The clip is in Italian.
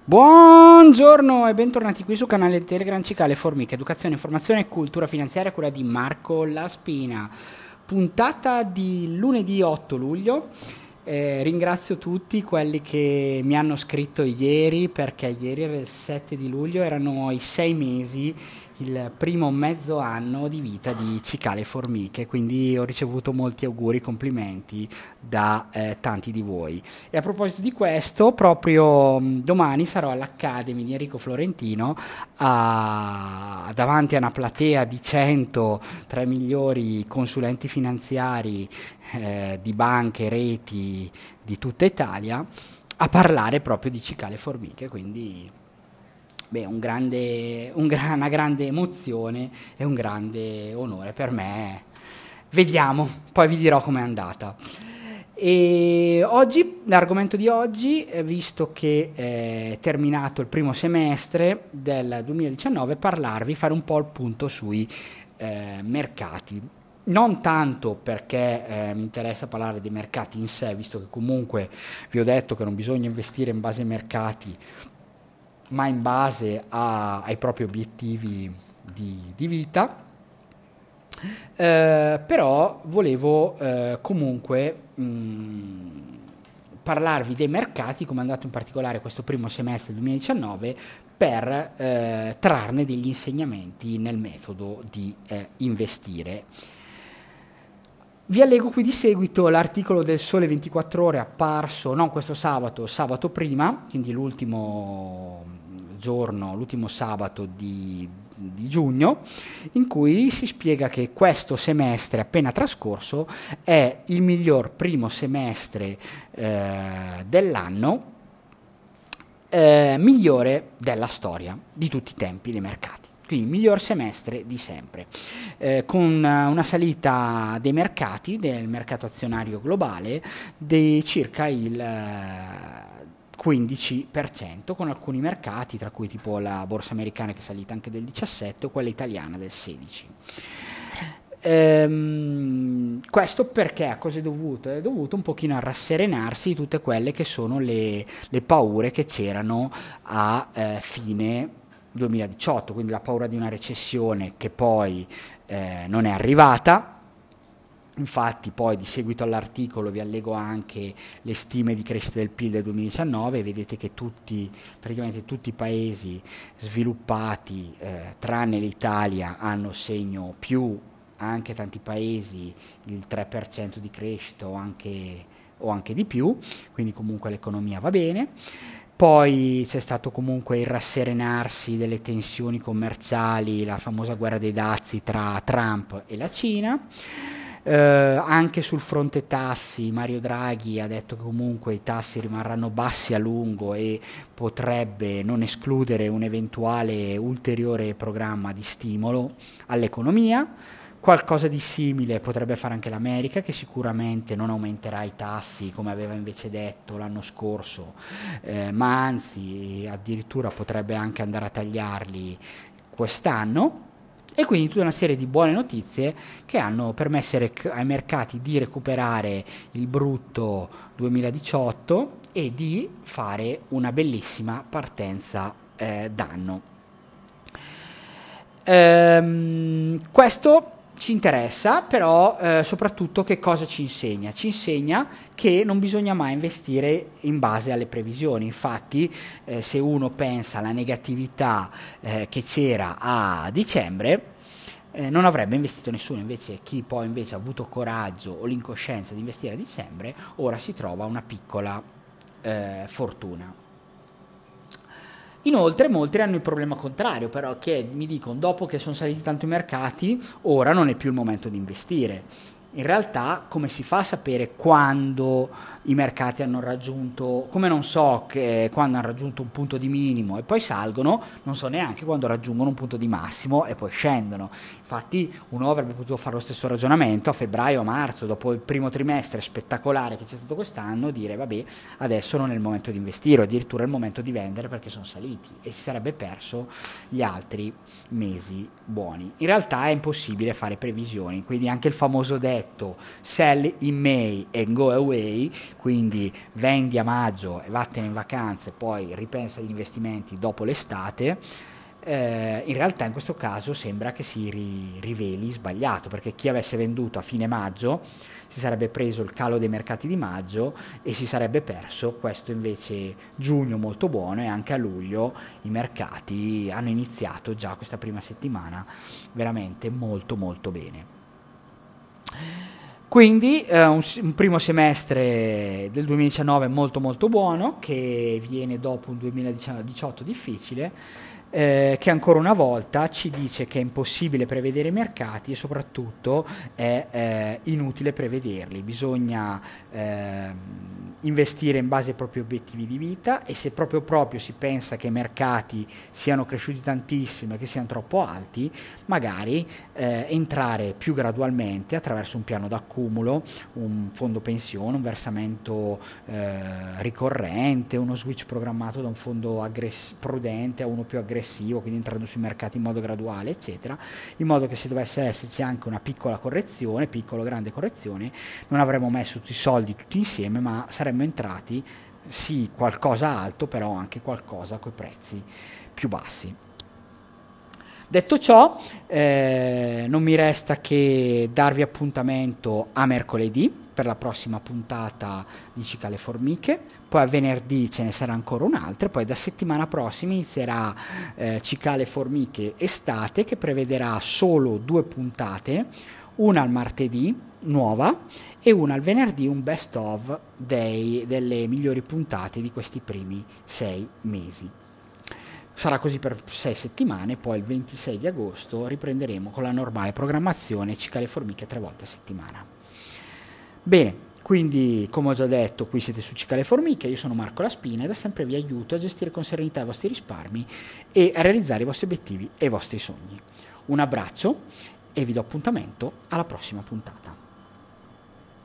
Buongiorno e bentornati qui su canale Telegram Cicale Formiche, educazione, informazione e cultura finanziaria a cura di Marco Laspina. Puntata di lunedì 8 luglio. Ringrazio tutti quelli che mi hanno scritto ieri, perché ieri era il 7 di luglio, erano i 6 mesi, il primo mezzo anno di vita di Cicale Formiche, quindi ho ricevuto molti auguri, complimenti da tanti di voi. E a proposito di questo, proprio domani sarò all'Academy di Enrico Florentino davanti a una platea di 100 tra i migliori consulenti finanziari di banche, reti di tutta Italia, a parlare proprio di Cicale Formiche, quindi una grande emozione e un grande onore per me. Vediamo, poi vi dirò com'è andata. E oggi, l'argomento di oggi, visto che è terminato il primo semestre del 2019, fare un po' il punto sui mercati. Non tanto perché mi interessa parlare dei mercati in sé, visto che comunque vi ho detto che non bisogna investire in base ai mercati, ma in base ai propri obiettivi di vita. Però volevo comunque parlarvi dei mercati, come è andato in particolare questo primo semestre del 2019, per trarne degli insegnamenti nel metodo di investire. Vi allego qui di seguito l'articolo del Sole 24 Ore apparso non questo sabato, sabato prima, quindi l'ultimo sabato di giugno, in cui si spiega che questo semestre appena trascorso è il miglior primo semestre dell'anno, migliore della storia di tutti i tempi dei mercati. Quindi il miglior semestre di sempre, con una salita dei mercati, del mercato azionario globale, di circa il 15%, con alcuni mercati, tra cui tipo la borsa americana che è salita anche del 17% o quella italiana del 16%. Questo perché a cosa è dovuto? È dovuto un pochino al rasserenarsi di tutte quelle che sono le paure che c'erano a fine 2018, quindi la paura di una recessione che poi non è arrivata. Infatti poi di seguito all'articolo vi allego anche le stime di crescita del PIL del 2019, vedete che praticamente tutti i paesi sviluppati tranne l'Italia hanno segno più, anche tanti paesi il 3% di crescita o anche di più, quindi comunque l'economia va bene. Poi c'è stato comunque il rasserenarsi delle tensioni commerciali, la famosa guerra dei dazi tra Trump e la Cina. Anche sul fronte tassi Mario Draghi ha detto che comunque i tassi rimarranno bassi a lungo e potrebbe non escludere un eventuale ulteriore programma di stimolo all'economia. Qualcosa di simile potrebbe fare anche l'America, che sicuramente non aumenterà i tassi come aveva invece detto l'anno scorso, ma anzi addirittura potrebbe anche andare a tagliarli quest'anno. E quindi tutta una serie di buone notizie che hanno permesso ai mercati di recuperare il brutto 2018 e di fare una bellissima partenza d'anno. Questo ci interessa, però soprattutto che cosa ci insegna? Ci insegna che non bisogna mai investire in base alle previsioni. Infatti se uno pensa alla negatività che c'era a dicembre, non avrebbe investito nessuno. Invece chi poi invece ha avuto coraggio o l'incoscienza di investire a dicembre, ora si trova una piccola fortuna. Inoltre molti hanno il problema contrario, però, che mi dicono dopo che sono saliti tanto i mercati, ora non è più il momento di investire. In realtà come si fa a sapere quando i mercati hanno raggiunto, come non so che quando hanno raggiunto un punto di minimo e poi salgono, non so neanche quando raggiungono un punto di massimo e poi scendono. Infatti uno avrebbe potuto fare lo stesso ragionamento a febbraio o marzo, dopo il primo trimestre spettacolare che c'è stato quest'anno, dire vabbè, adesso non è il momento di investire, o addirittura è il momento di vendere perché sono saliti, e si sarebbe perso gli altri mesi buoni. In realtà è impossibile fare previsioni, quindi anche il famoso detto detto sell in May and go away, quindi vendi a maggio e vattene in vacanze, poi ripensa agli investimenti dopo l'estate, in realtà in questo caso sembra che si riveli sbagliato, perché chi avesse venduto a fine maggio si sarebbe preso il calo dei mercati di maggio e si sarebbe perso questo invece giugno molto buono, e anche a luglio i mercati hanno iniziato già questa prima settimana veramente molto molto bene. Quindi un primo semestre del 2019 molto molto buono, che viene dopo un 2018 difficile, che ancora una volta ci dice che è impossibile prevedere i mercati e soprattutto è inutile prevederli, bisogna investire in base ai propri obiettivi di vita, e se proprio si pensa che i mercati siano cresciuti tantissimo e che siano troppo alti, magari entrare più gradualmente attraverso un piano d'accumulo, un fondo pensione, un versamento ricorrente, uno switch programmato da un fondo prudente a uno più aggressivo, quindi entrando sui mercati in modo graduale, eccetera, in modo che se dovesse esserci anche una piccola correzione, piccola o grande correzione, non avremmo messo tutti i soldi tutti insieme, ma saremmo entrati sì qualcosa alto, però anche qualcosa coi prezzi più bassi. Detto ciò, non mi resta che darvi appuntamento a mercoledì per la prossima puntata di Cicale Formiche, poi a venerdì ce ne sarà ancora un'altra, poi da settimana prossima inizierà Cicale Formiche Estate, che prevederà solo 2 puntate, una al martedì, nuova, e una al venerdì, un best of delle migliori puntate di questi primi 6 mesi. Sarà così per 6 settimane, poi il 26 di agosto riprenderemo con la normale programmazione Cicale Formiche 3 volte a settimana. Bene, quindi come ho già detto, qui siete su Cicale Formiche, io sono Marco Laspina e da sempre vi aiuto a gestire con serenità i vostri risparmi e a realizzare i vostri obiettivi e i vostri sogni. Un abbraccio e vi do appuntamento alla prossima puntata.